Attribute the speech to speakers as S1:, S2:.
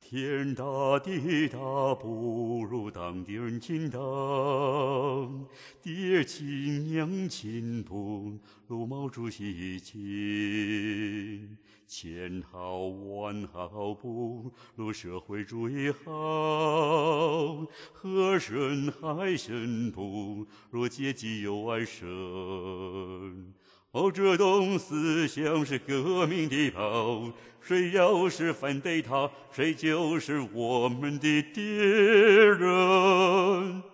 S1: 天大地大，不如当地人亲当。爹亲娘亲不如毛主席亲。千好万好不如社会主义好。和珅海参不如阶级友爱深。毛泽东思想是革命的宝，谁要是反对他，谁就是我们的敌人。